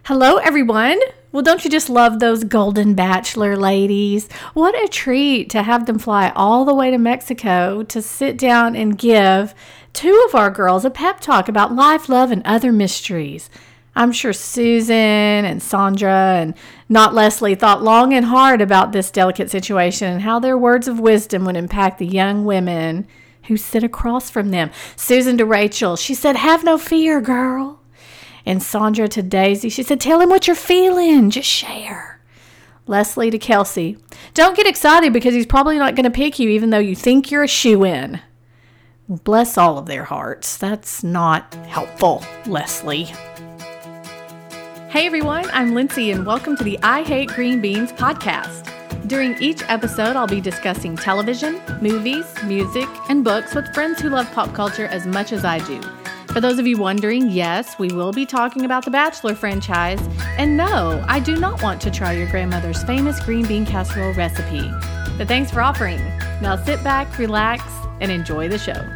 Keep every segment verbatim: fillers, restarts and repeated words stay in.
Hello, everyone. Well, don't you just love those Golden Bachelor ladies? What a treat to have them fly all the way to Mexico to sit down and give two of our girls a pep talk about life, love, and other mysteries. I'm sure Susan and Sandra and not Leslie thought long and hard about this delicate situation and how their words of wisdom would impact the young women who sit across from them. Susan to Rachel, she said, "Have no fear, girl." And Sandra to Daisy, she said, "Tell him what you're feeling. Just share." Leslie to Kelsey, "Don't get excited because he's probably not going to pick you even though you think you're a shoo-in." Bless all of their hearts. That's not helpful, Leslie. Hey everyone, I'm Lindsay and welcome to the I Hate Green Beans podcast. During each episode, I'll be discussing television, movies, music, and books with friends who love pop culture as much as I do. For those of you wondering, yes, we will be talking about the Bachelor franchise. And no, I do not want to try your grandmother's famous green bean casserole recipe. But thanks for offering. Now sit back, relax, and enjoy the show.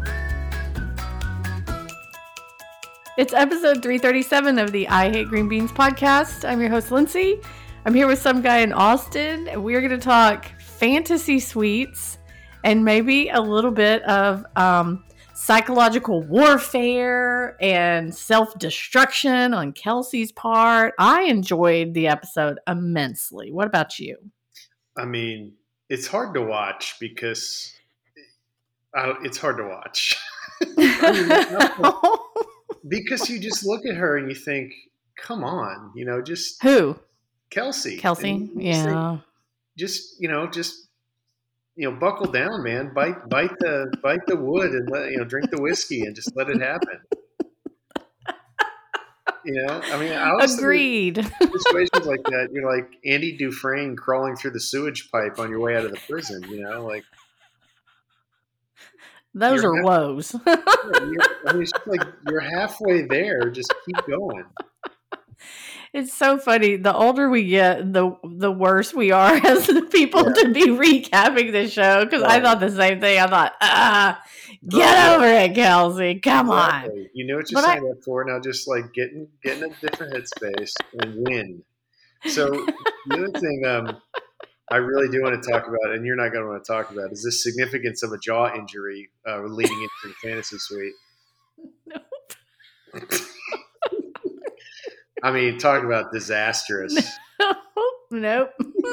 It's episode three thirty-seven of the I Hate Green Beans podcast. I'm your host, Lindsay. I'm here with some guy in Austin, and we're going to talk fantasy suites and maybe a little bit of um, psychological warfare and self-destruction on Kelsey's part. I enjoyed the episode immensely. What about you? I mean, it's hard to watch because I don't, it's hard to watch. I mean, because you just look at her and you think, come on, you know, just who? Kelsey. Kelsey, yeah. Think, just, you know, just you know, buckle down, man. Bite, bite the, bite the wood, and let you know, drink the whiskey, and just let it happen. You know, I mean, I was agreed. Situations like that, you're like Andy Dufresne crawling through the sewage pipe on your way out of the prison. You know, like those are half, woes. I mean, it's just like you're halfway there. Just keep going. It's so funny. The older we get, the the worse we are as the people yeah. to be recapping the show. Because right. I thought the same thing. I thought, ah, get right. over it, Kelsey. Come exactly. on. You know what you're but signed I, up for. Now just like get in, get in a different headspace and win. So the other thing um, I really do want to talk about, and you're not going to want to talk about, is the significance of a jaw injury uh, leading into the fantasy suite. Nope. I mean, talk about disastrous. Nope.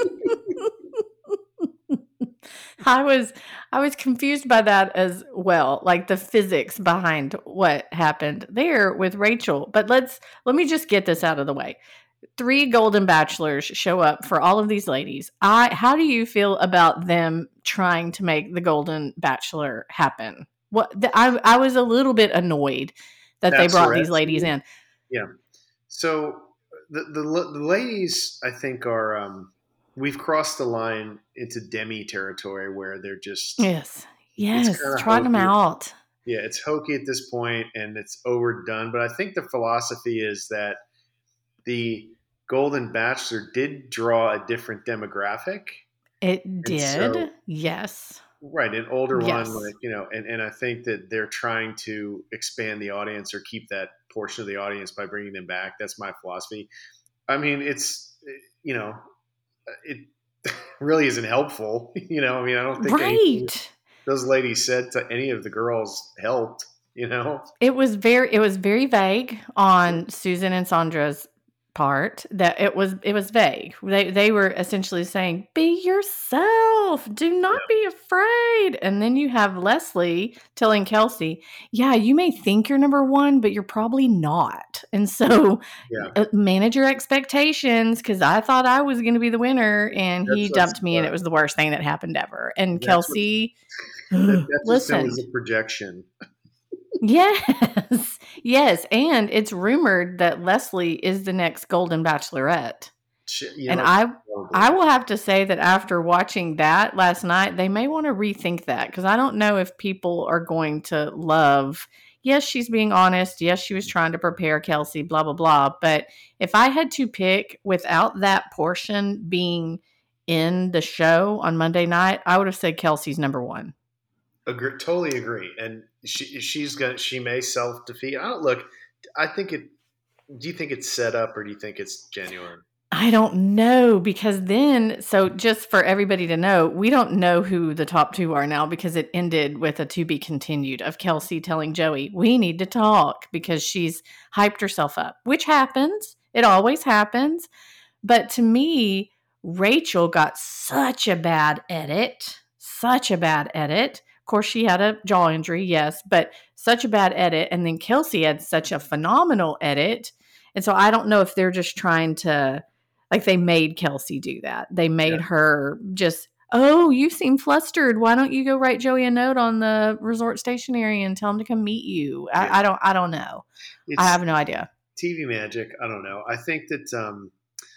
I was I was confused by that as well, like the physics behind what happened there with Rachel. But let's let me just get this out of the way. Three Golden Bachelors show up for all of these ladies. I how do you feel about them trying to make the Golden Bachelor happen? What the, I I was a little bit annoyed that That's they brought these ladies in. Yeah. So the, the the ladies, I think, are um, we've crossed the line into demi territory where they're just yes, yes, trying them out. Yeah, it's hokey at this point and it's overdone. But I think the philosophy is that the Golden Bachelor did draw a different demographic. It did, so, yes. Right, an older yes. one, like you know, and, and I think that they're trying to expand the audience or keep that portion of the audience by bringing them back. That's my philosophy. I mean, it's you know, it really isn't helpful. You know, I mean, I don't think right. those ladies said to any of the girls helped. You know, it was very it was very vague on Susan and Sandra's part. That it was it was vague. They they were essentially saying, "Be yourself. Do not yeah. be afraid." And then you have Leslie telling Kelsey, "Yeah, you may think you're number one, but you're probably not." And so yeah. uh, manage your expectations because I thought I was going to be the winner, and that's he dumped me, and it was the worst thing that happened ever. And that's Kelsey, what, that, that's listen, was a projection. Yes, yes, and it's rumored that Leslie is the next Golden Bachelorette. You know, and I, I will have to say that after watching that last night, they may want to rethink that because I don't know if people are going to love. Yes, she's being honest. Yes, she was trying to prepare Kelsey. Blah blah blah. But if I had to pick without that portion being in the show on Monday night, I would have said Kelsey's number one. Agree, totally agree. And she she's gonna she may self defeat. I don't look. I think it Do you think it's set up or do you think it's genuine? I don't know because then, so just for everybody to know, we don't know who the top two are now because it ended with a to be continued of Kelsey telling Joey, we need to talk because she's hyped herself up, which happens. It always happens. But to me, Rachel got such a bad edit, such a bad edit. Of course, she had a jaw injury, yes, but such a bad edit. And then Kelsey had such a phenomenal edit. And so I don't know if they're just trying to, like, they made Kelsey do that. They made Yeah. her just, oh, you seem flustered. Why don't you go write Joey a note on the resort stationery and tell him to come meet you? I, Yeah. I don't, I don't know. I It's have no idea. T V magic. I don't know. I think that, um,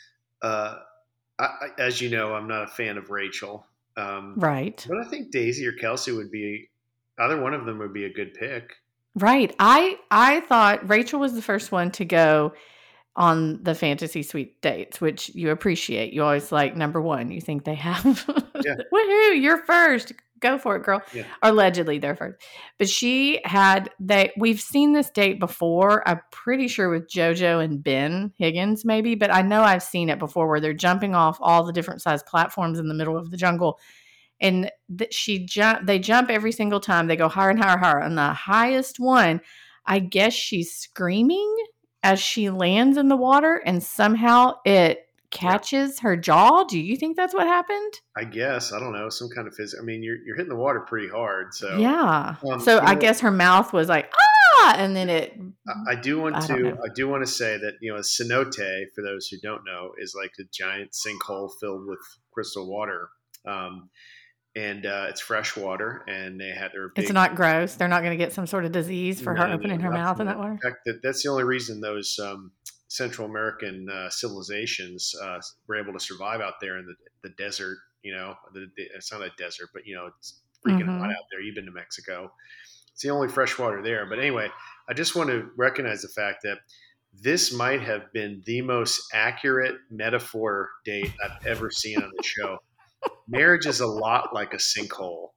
uh, I, I, as you know, I'm not a fan of Rachel. Um, Right. but I think Daisy or Kelsey would be, either one of them would be a good pick. Right. I I thought Rachel was the first one to go on the fantasy suite dates, which you appreciate. You always like number one. You think they have Yeah. woohoo, you're first. Go for it, girl. Yeah. Allegedly they're first. But she had they we've seen this date before. I'm pretty sure with JoJo and Ben Higgins, maybe, but I know I've seen it before where they're jumping off all the different size platforms in the middle of the jungle. And th- she jump they jump every single time. They go higher and higher and higher. And the highest one, I guess she's screaming as she lands in the water and somehow it catches her jaw. Do you think that's what happened? I guess. I don't know. Some kind of physics. I mean, you're, you're hitting the water pretty hard. So, Yeah. um, So you I know, guess her mouth was like, ah, and then it, I, I do want I don't to, know. I do want to say that, you know, cenote, for those who don't know, is like a giant sinkhole filled with crystal water. Um, and uh, it's fresh water, and they had their big. It's not gross. They're not going to get some sort of disease for No, her no, opening her not mouth from in that. that water. In fact, that, that's the only reason those um, Central American uh, civilizations uh, were able to survive out there in the, the desert. You know, the, the, it's not a desert, but, you know, it's freaking Mhm. hot out there. You've been to Mexico. It's the only fresh water there. But anyway, I just want to recognize the fact that this might have been the most accurate metaphor date I've ever seen on the show. Marriage is a lot like a sinkhole.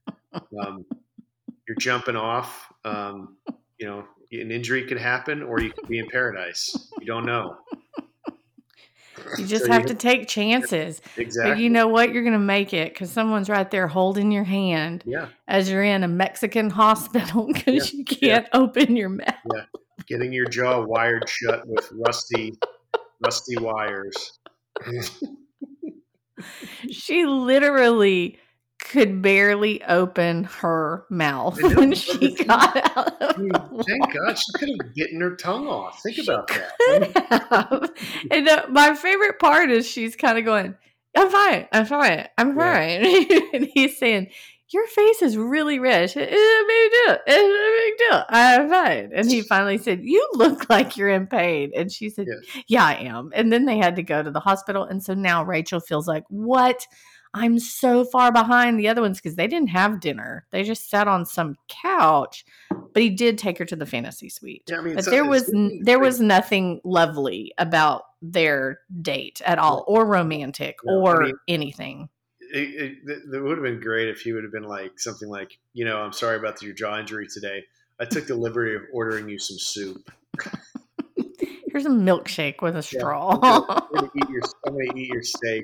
Um, you're jumping off. Um, you know, an injury could happen, or you could be in paradise. You don't know. You just So have you, to take chances. But exactly. you know what? You're going to make it because someone's right there holding your hand Yeah. as you're in a Mexican hospital because Yeah. you can't open your mouth. Yeah. Getting your jaw wired shut with rusty, rusty wires. She literally could barely open her mouth I know, when but she the thing- got out I of mean, the thank water. God she could have gotten her tongue off. Think She about that. I mean, could have. And uh, my favorite part is she's kind of going, I'm fine, I'm fine, I'm Yeah. fine. And he's saying, your face is really red. She said, it's a big deal. It's a big deal. I'm fine. And he finally said, you look like you're in pain. And she said, Yeah. yeah, I am. And then they had to go to the hospital. And so now Rachel feels like, what? I'm so far behind the other ones because they didn't have dinner. They just sat on some couch. But he did take her to the fantasy suite. Yeah, I mean, But so- there it's was n- really there great. was nothing lovely about their date at all, or romantic, No, I or mean- anything. It, it, it would have been great if he would have been like something like, you know, I'm sorry about your jaw injury today. I took the liberty of ordering you some soup. Here's a milkshake with a Yeah, straw. I'm gonna, I'm gonna eat your I'm gonna eat your steak.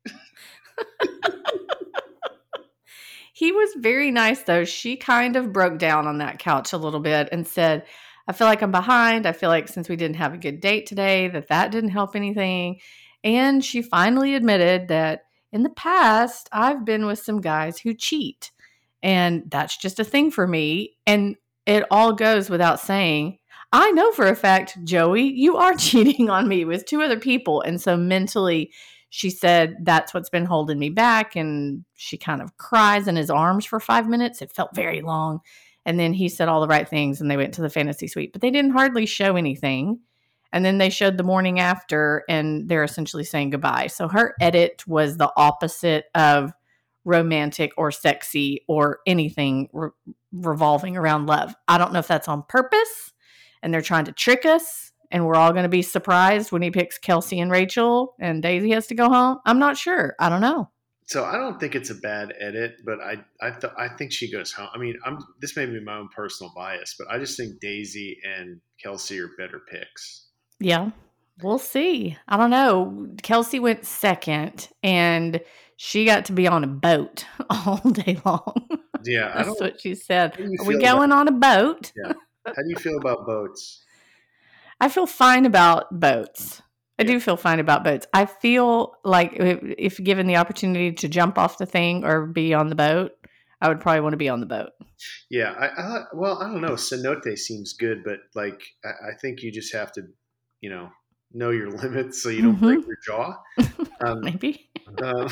He was very nice, though. She kind of broke down on that couch a little bit and said, I feel like I'm behind. I feel like since we didn't have a good date today, that that didn't help anything. And she finally admitted that in the past, I've been with some guys who cheat. And that's just a thing for me. And it all goes without saying, I know for a fact, Joey, you are cheating on me with two other people. And so mentally, she said, that's what's been holding me back. And she kind of cries in his arms for five minutes. It felt very long. And then he said all the right things and they went to the fantasy suite, but they didn't hardly show anything. And then they showed the morning after and they're essentially saying goodbye. So her edit was the opposite of romantic or sexy or anything re- revolving around love. I don't know if that's on purpose and they're trying to trick us and we're all going to be surprised when he picks Kelsey and Rachel and Daisy has to go home. I'm not sure. I don't know. So I don't think it's a bad edit, but I I th- I think she goes home. I mean, I'm this may be my own personal bias, but I just think Daisy and Kelsey are better picks. Yeah, we'll see. I don't know. Kelsey went second, and she got to be on a boat all day long. Yeah, I That's don't. what she said. How do you Are we feel about? going on a boat? Yeah. How do you feel about boats? I feel fine about boats. I Yeah. do feel fine about boats. I feel like if, if given the opportunity to jump off the thing or be on the boat, I would probably want to be on the boat. Yeah. I, I well, I don't know. Cenote seems good, but like I, I think you just have to, you know, know your limits so you don't break Mm-hmm. your jaw. Um, Maybe. um,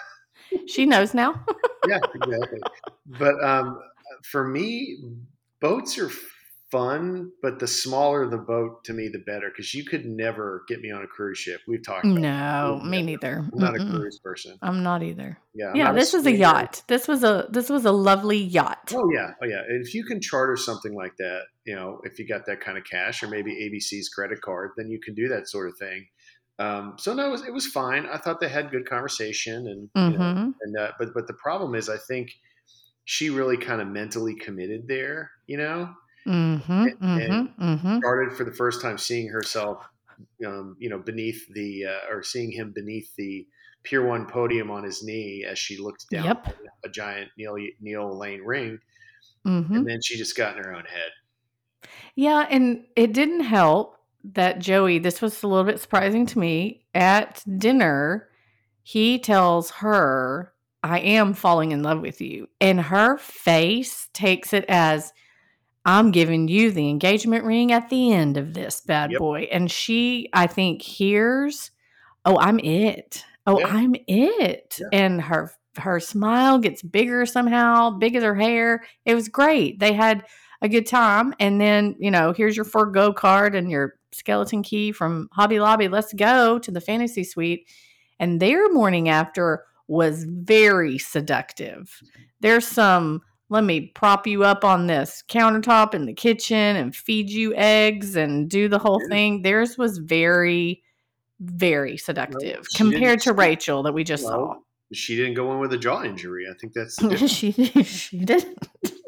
She knows now. yeah, exactly. But um, for me, boats are fun, but the smaller the boat to me, the better. Because you could never get me on a cruise ship. We've talked about that. You No, would me never. neither. I'm not a Mm-mm. cruise person. I'm not either. Yeah, I'm Yeah, not a this was a swinger. yacht. This was a this was a lovely yacht. Oh yeah, oh yeah. And if you can charter something like that, you know, if you got that kind of cash, or maybe A B C's credit card, then you can do that sort of thing. Um, so no, it was, it was fine. I thought they had good conversation, and you know, Mm-hmm. and uh, but but the problem is, I think she really kind of mentally committed there, you know, Mm-hmm. and Mm-hmm. Mm-hmm. started for the first time seeing herself, um, you know, beneath the uh, or seeing him beneath the Pier One podium on his knee as she looked down Yep. a giant Neil Neil Lane ring, Mm-hmm. and then she just got in her own head. Yeah, and it didn't help that Joey, this was a little bit surprising to me, at dinner, he tells her, I am falling in love with you. And her face takes it as, I'm giving you the engagement ring at the end of this bad Yep. boy. And she, I think, hears, oh, I'm it. Oh, Yeah. I'm it. Yeah. And her her smile gets bigger somehow, big as her hair. It was great. They had a good time. And then, you know, here's your Forgo card and your skeleton key from Hobby Lobby. Let's go to the fantasy suite. And their morning after was very seductive. There's some, let me prop you up on this countertop in the kitchen and feed you eggs and do the whole Yeah. thing. Theirs was very, very Well, seductive she didn't. compared to She, Rachel that we just saw. well, she didn't go in with a jaw injury. I think that's the difference. she she didn't.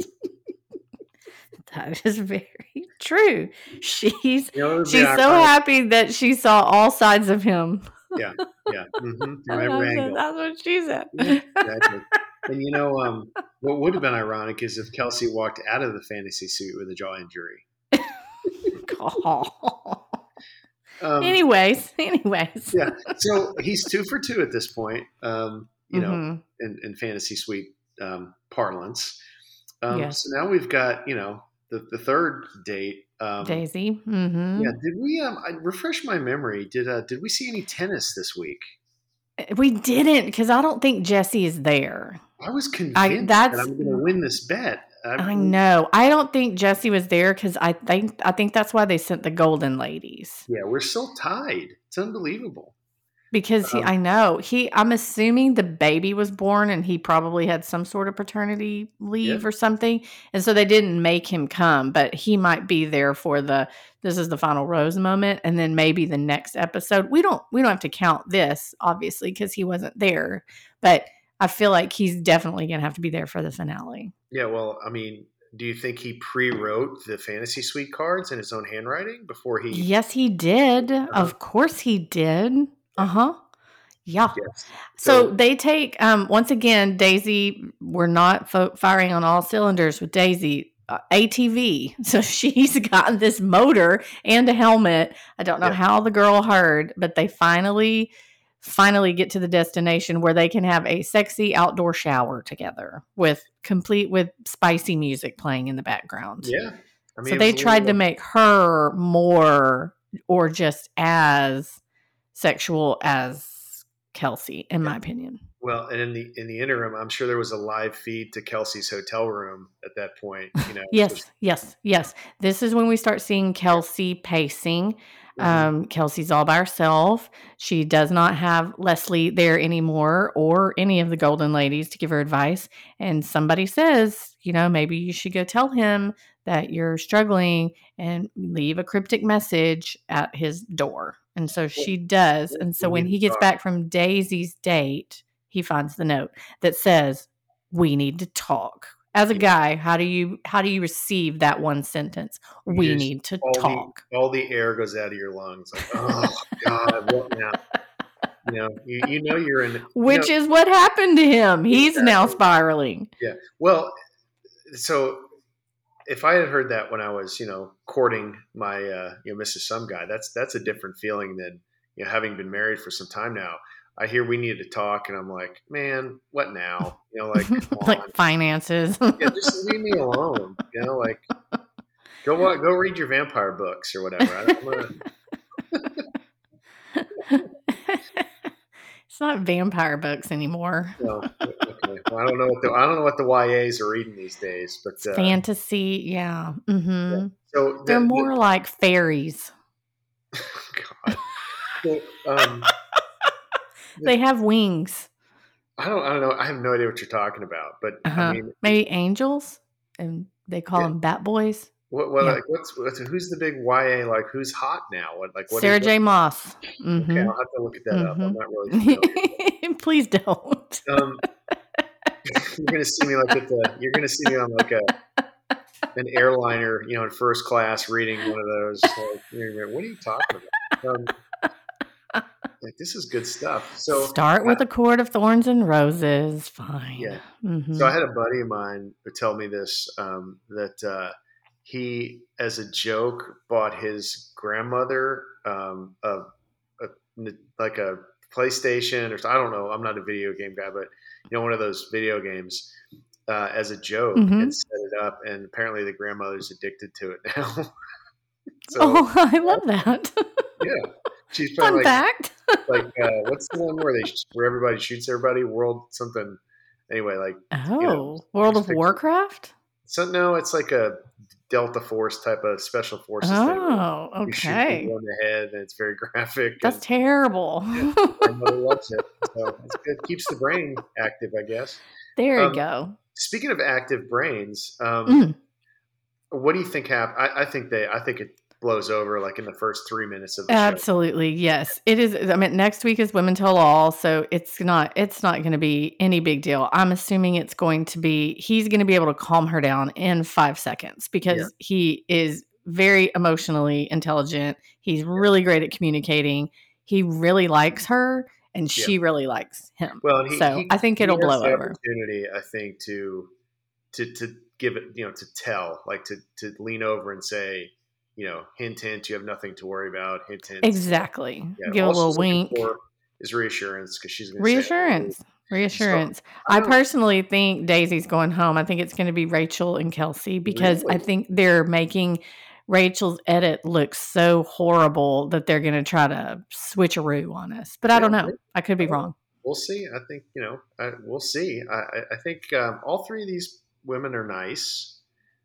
That is very true. She's You know, it would be she's so ironic. happy that she saw all sides of him. Yeah, yeah, mm-hmm. From That's, every angle. that's what she said. Yeah, exactly. And you know, um, what would have been ironic is if Kelsey walked out of the fantasy suite with a jaw injury. Oh. Um, anyways, anyways. yeah. So he's two for two at this point. Um, you know, Mm-hmm. in, in fantasy suite um, parlance. Um, Yes. So now we've got, you know, the, the third date. Um, Daisy. Mm-hmm. Yeah. Did we? Um, I refresh my memory. Did uh, did we see any tennis this week? We didn't because I don't think Jesse is there. I was convinced I that that's I'm going to win this bet. I, I know. I don't think Jesse was there because I think I think that's why they sent the Golden Ladies. Yeah, we're still tied. It's unbelievable. Because he, Um, I know he. I'm assuming the baby was born and he probably had some sort of paternity leave Yeah. or something, and so they didn't make him come. But he might be there for the this is the final rose moment, and then maybe the next episode. We don't we don't have to count this obviously because he wasn't there, but I feel like he's definitely gonna have to be there for the finale. Yeah. Well, I mean, do you think he pre-wrote the fantasy suite cards in his own handwriting before he? Yes, he did. Of course, he did. Uh huh. Yeah. Yes. So So they take um once again Daisy. We're not fo- firing on all cylinders with Daisy. Uh, A T V. So she's got this motor and a helmet. I don't know Yeah. how the girl heard, but they finally finally get to the destination where they can have a sexy outdoor shower together with complete with spicy music playing in the background. yeah. I mean, So it they was a tried to little- make her more or just as sexual as Kelsey, in my opinion. Well, and in the in the interim, I'm sure there was a live feed to Kelsey's hotel room at that point. You know. Yes, so- yes, yes. This is when we start seeing Kelsey pacing. Mhm. Um, Kelsey's all by herself. She does not have Leslie there anymore or any of the Golden Ladies to give her advice. And somebody says, you know, maybe you should go tell him that you're struggling and leave a cryptic message at his door. And so she does. And so We when need he to gets talk. back from Daisy's date, he finds the note that says, we need to talk. As a guy, how do you how do you receive that one sentence? You We just need to all talk. the all the air goes out of your lungs. Like, oh God, what now? You know, you, you know you're in. You know Which is what happened to him. He's now exactly. spiraling. Yeah. Well, so if I had heard that when I was, you know, courting my, uh, you know, Missus Some Guy, that's that's a different feeling than, you know, having been married for some time now. I hear we need to talk, and I'm like, man, what now? You know, like, come on, Like finances. yeah, just leave me alone. You know, like, go what, go read your vampire books or whatever. I, I'm gonna, It's not vampire books anymore. no, okay. Well, I don't know what the I don't know what the Y As are reading these days, It's but uh, fantasy. Yeah. yeah. hmm So They're the, more like fairies. the God, so, um, They have wings. I don't I don't know. I have no idea what you're talking about, but I Uh-huh. mean, Maybe angels, and they call yeah. them bat boys. What, what Yeah. like what's, what's who's the big Y A, like who's hot now? What like what is Sarah what? J. Moss. Okay, Mm-hmm. I'll have to look at that up. I'm not really familiar. Mm-hmm. Please don't. Um, you're gonna see me like at the you're gonna see me on like a an airliner, you know, in first class reading one of those. Like, you're gonna, what are you talking about? Um, like this is good stuff. So Start I, with a cord of thorns and roses. Fine. yeah. So Mm-hmm. I had a buddy of mine who tell me this um, that uh, he, as a joke, bought his grandmother um, a, a like a PlayStation or I don't know. I'm not a video game guy, but you know, one of those video games uh, as a joke Mm-hmm. and set it up. And apparently, the grandmother's addicted to it now. So Oh, I love that. yeah, she's playing Fun like fact. like uh, what's the one where they where everybody shoots everybody? World something. Anyway, like you know, Oh, World it's of Warcraft? so no, it's like a Delta Force type of special forces thing. Where Oh, you shoot people okay. in the head, and it's very graphic. That's And terrible. yeah, my mother loves it, so it's good. Keeps the brain active, I guess. There you Um, go. speaking of active brains, um, Mm, what do you think happened? I, I think they, I think it blows over like in the first three minutes of the show. absolutely. Yes. It is. I mean, next week is Women Tell All, so it's not it's not going to be any big deal. I'm assuming it's going to be he's going to be able to calm her down in five seconds Yeah, because he is very emotionally intelligent. He's yeah, really great at communicating. He really likes her and yeah. she really likes him. Well, and he So, he I think he it'll has blow the over. opportunity, I think, to to to give it, you know, to tell, like to to lean over and say, you know, hint, hint, you have nothing to worry about. Hint, hint. Exactly. Yeah, Give a all little she's looking wink. for is reassurance because she's going to say, oh. Reassurance. So Reassurance. I I don't personally think Daisy's going home. I think it's going to be Rachel and Kelsey because I really. think they're making Rachel's edit look so horrible that they're going to try to switcheroo on us. But I Yeah, don't know. maybe, I could I be don't know. wrong. We'll see. I think you know. I, we'll see. I, I I think um, all three of these women are nice.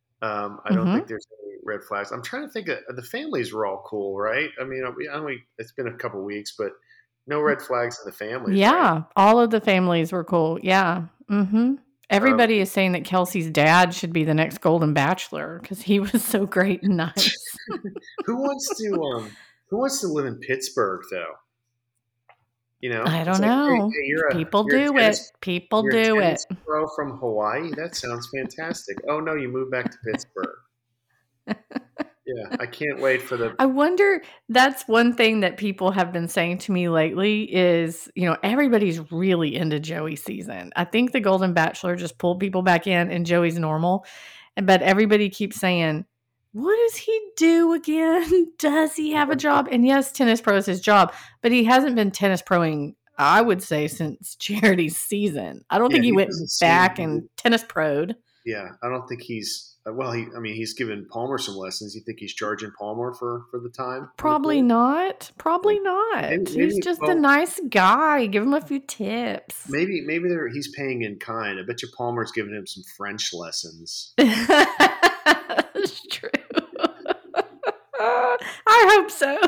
Um, I don't hmm think there's any red flags. I'm trying to think of the families were all cool, right? I mean, we, I mean, it's been a couple weeks, but no red flags in the families, right? Yeah. All of the families were cool. Yeah. hmm Um, Everybody is saying that Kelsey's dad should be the next Golden Bachelor because he was so great and nice. who wants to um, who wants to live in Pittsburgh though? You know, I it's don't like, hey, know. hey, you're a People you're a do it. tennis People you're a do it. tennis pro from Hawaii. That sounds fantastic. Oh no, you moved back to Pittsburgh. Yeah, I can't wait for the I wonder that's one thing that people have been saying to me lately is, you know, everybody's really into Joey season. I think the Golden Bachelor just pulled people back in and Joey's normal. And but everybody keeps saying, what does he do again? Does he have a job? And yes, tennis pro is his job, but he hasn't been tennis proing, I would say, since Charity's season. I don't yeah. think he He went doesn't seem back and tennis proed. yeah. I don't think he's uh, well. He I mean he's given Palmer some lessons. You think he's charging Palmer for for the time on the Probably court? not. Yeah. Probably Maybe not. He's maybe just a well nice guy. Give him a few tips. maybe maybe they're, he's paying in kind. I bet you Palmer's giving him some French lessons. That's true. I hope so.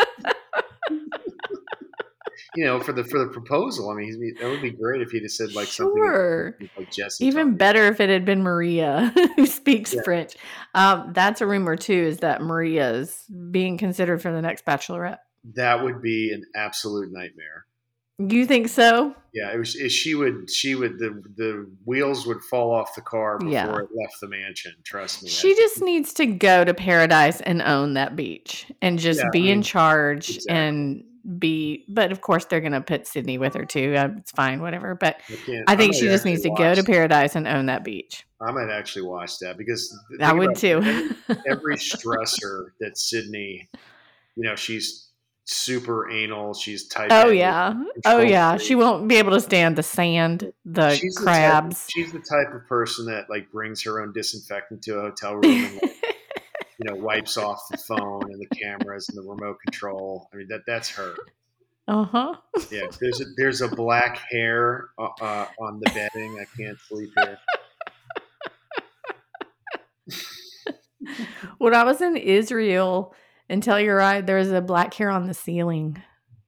You know, for the for the proposal. I mean, he's, that would be great if he'd have said like something Sure. like Jesse taught Even me. better if it had been Maria who speaks Yeah, French. Um, that's a rumor too, is that Maria is being considered for the next Bachelorette. that would be an absolute nightmare. You think so? Yeah, it was. It, she would. She would. The the wheels would fall off the car before Yeah. it left the mansion. Trust me. I She think. just needs to go to paradise and own that beach and Yeah, just I be in mean, charge exactly. and be, but of course they're going to put Sydney with her too. Uh, It's fine, whatever. But I can't. I I think might she just actually needs to go watch. to paradise and own that beach. I might actually watch that because th- I think would about too. every, every stressor that Sydney. You know, she's super anal. She's type Oh A, yeah. Oh control yeah. She freak. won't be able to stand the sand, the She's the type. crabs. She's the type of person that like brings her own disinfectant to a hotel room and like, you know, wipes off the phone and the cameras and the remote control. I mean, that that's her. Uh-huh. Yeah, there's a there's a black hair uh, uh, on the bedding. I can't sleep here. When I was in Israel, and tell you right, there was a black hair on the ceiling.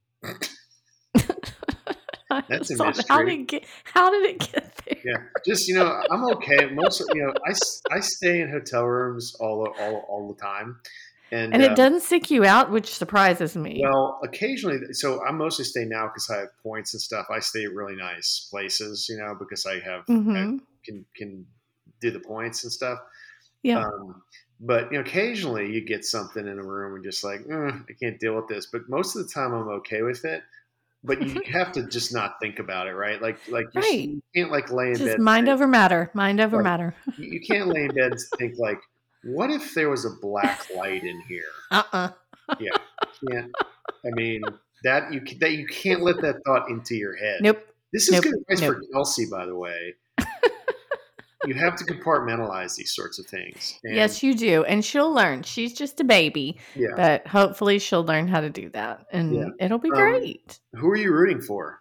I That's a thought, how mystery. did it get, how did it get there? Yeah, just you know, I'm okay. Most you know, I, s- I stay in hotel rooms all all all the time, and And it um, doesn't stick you out, which surprises me. well, occasionally. So I mostly stay now because I have points and stuff. I stay at really nice places, you know, because I have I Mm-hmm. can can do the points and stuff. Yeah. Um, but you know, occasionally you get something in a room and just like "Mm, I can't deal with this. But most of the time I'm okay with it. But you have to just not think about it, right? Like like you, Right. you can't like lay in bed Just and mind think, over matter. Mind over right. matter. You, you can't lay in bed and think like, what if there was a black light in here? Uh-uh. Yeah, you can't. I mean that you that you can't let that thought into your head. Nope. This is Nope. good advice Nope. for Kelsey, by the way. You have to compartmentalize these sorts of things, and Yes, you do. And she'll learn. She's just a baby, yeah, but hopefully she'll learn how to do that. yeah. And it'll be Um, great. who are you rooting for?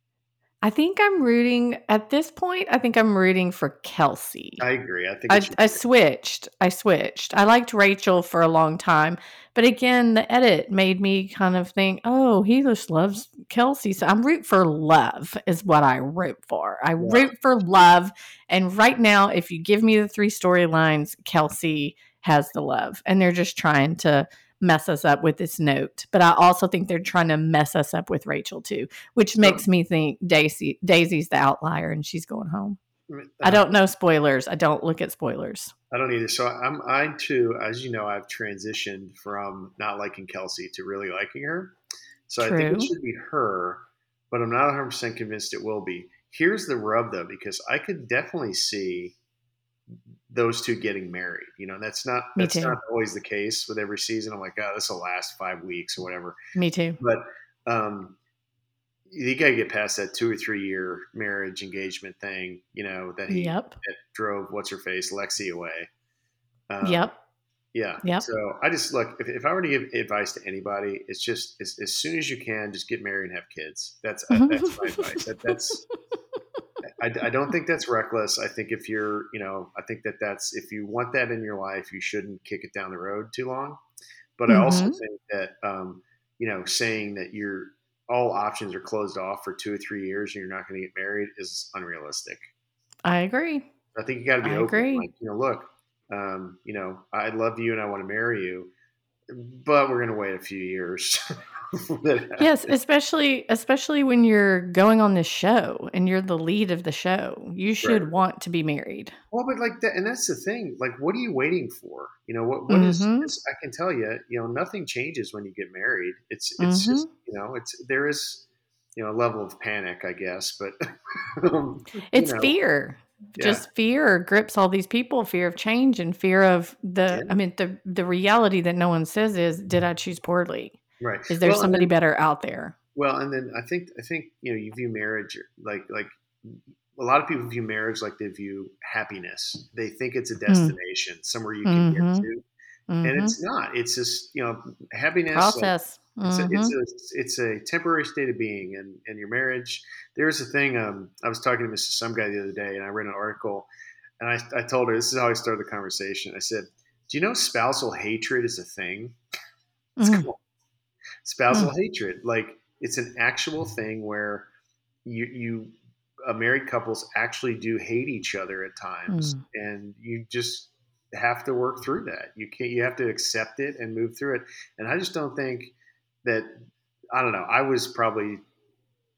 I think I'm rooting at this point, I think I'm rooting for Kelsey. I agree. I think it I should I be. switched. I switched. I liked Rachel for a long time, but again, the edit made me kind of think, "Oh, he just loves Kelsey." So I'm root for love is what I root for. I Yeah. root for love, and right now, if you give me the three storylines, Kelsey has the love, and they're just trying to mess us up with this note. But I also think they're trying to mess us up with Rachel too, which So makes me think Daisy Daisy's the outlier and she's going home. I uh, don't know spoilers. I don't look at spoilers. I don't either. So I'm I too, as you know, I've transitioned from not liking Kelsey to really liking her. So I think it True. should be her, but I'm not one hundred percent convinced it will be. Here's the rub though, because I could definitely see those two getting married. You know, that's not Me that's not too. always the case with every season. I'm like, oh, this will last five weeks or whatever. Me too. But um, you got to get past that two or three year marriage engagement thing. You know that he Yep. that drove what's her face Lexi away. Um, Yep. yeah. Yep. So I just look if, if I were to give advice to anybody, it's just as, as soon as you can, just get married and have kids. That's uh, that's my advice. That, that's I, I don't think that's reckless. I think if you're, you know, I think that that's if you want that in your life, you shouldn't kick it down the road too long. But I also hmm think that, um, you know, saying that you're all options are closed off for two or three years and you're not going to get married is unrealistic. I agree. I think you got to be I open. agree. Like, you know, look, um, you know, I love you and I want to marry you, but we're going to wait a few years. for that. Yes, especially especially when you're going on this show and you're the lead of the show. You Right. should want to be married. Well, but like that, and that's the thing. Like, what are you waiting for? You know, what what is? Mhm. It's, I can tell you, you know, nothing changes when you get married. It's it's just, Mhm. you know, it's there is, you know, a level of panic, I guess, but um, you It's know, fear. yeah, Just fear grips all these people, fear of change and fear of the yeah, I mean the the reality that no one says is did I choose poorly? right. Is there Well, and somebody then better out there? well, and then I think I think you know, you view marriage like like a lot of people view marriage like they view happiness. They think it's a Mm. destination, somewhere you can get Mhm. to, and Mhm. it's not. It's just you know, happiness. Like, Process. It's a it's Mhm. a it's a temporary state of being, and and your marriage. There's a thing. Um, I was talking to Missus Some guy the other day, and I read an article, and I I told her this is how I started the conversation. I said, "Do you know spousal hatred is a thing? It's Mm. called spousal Mm. hatred. Like it's an actual thing where you you uh, married couples actually do hate each other at times, Mm. and you just have to work through that. You can't. You have to accept it and move through it. And I just don't think that I don't know. I was probably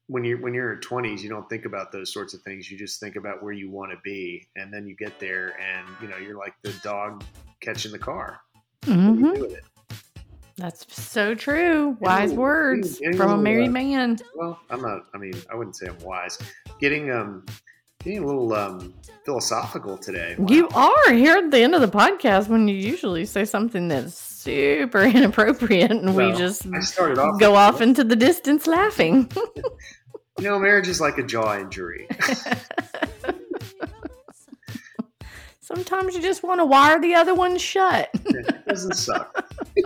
when you're when you're in your twenties, you don't think about those sorts of things. You just think about where you want to be, and then you get there, and you know you're like the dog catching the car. Mm-hmm. What do you do with it? That's so true. Wise Getting, words getting, getting from a little, married uh, man. Well, I'm not. I mean, I wouldn't say I'm wise. Getting um, getting a little um philosophical today. Wow. You are here at the end of the podcast when you usually say something that's super inappropriate, and well, we just I started off go off that. into the distance laughing. You know, marriage is like a jaw injury. Sometimes you just want to wire the other one shut. It doesn't suck.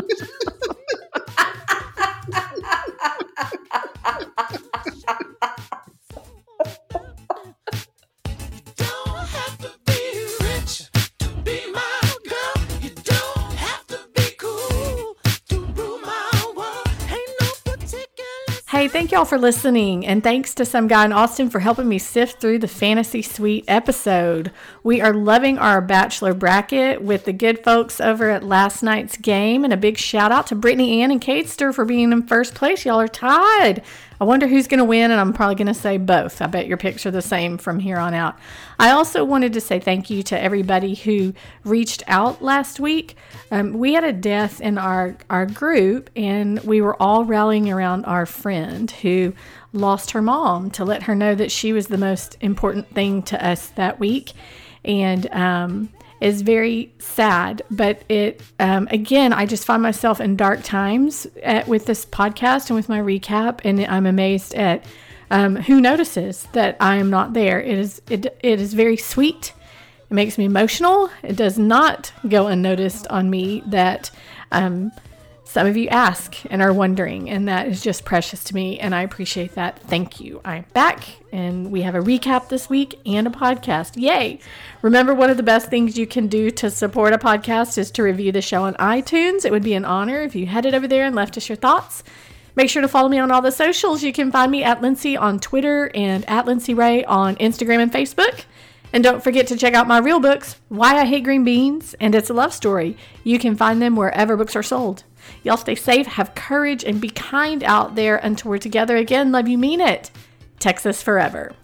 Hey, thank y'all for listening, and thanks to some guy in Austin for helping me sift through the Fantasy Suite episode. We are loving our Bachelor bracket with the good folks over at last night's game, and a big shout out to Brittany Ann and Catester for being in first place. Y'all are tied. I wonder who's going to win, and I'm probably going to say both. I bet your picks are the same from here on out. I also wanted to say thank you to everybody who reached out last week. Um, we had a death in our, our group, and we were all rallying around our friend who lost her mom to let her know that she was the most important thing to us that week. And um, is very sad, but it um, again, I just find myself in dark times at, with this podcast and with my recap, and I'm amazed at um, who notices that I am not there. It is it it is very sweet. It makes me emotional. It does not go unnoticed on me that um, some of you ask and are wondering, and that is just precious to me, and I appreciate that. Thank you. I'm back, and we have a recap this week and a podcast. Yay! Remember, one of the best things you can do to support a podcast is to review the show on iTunes. It would be an honor if you headed over there and left us your thoughts. Make sure to follow me on all the socials. You can find me at Lindsay on Twitter and at Lindsay Ray on Instagram and Facebook. And don't forget to check out my real books, Why I Hate Green Beans and It's a Love Story. You can find them wherever books are sold. Y'all stay safe, have courage, and be kind out there until we're together again. Love you, mean it. Texas forever.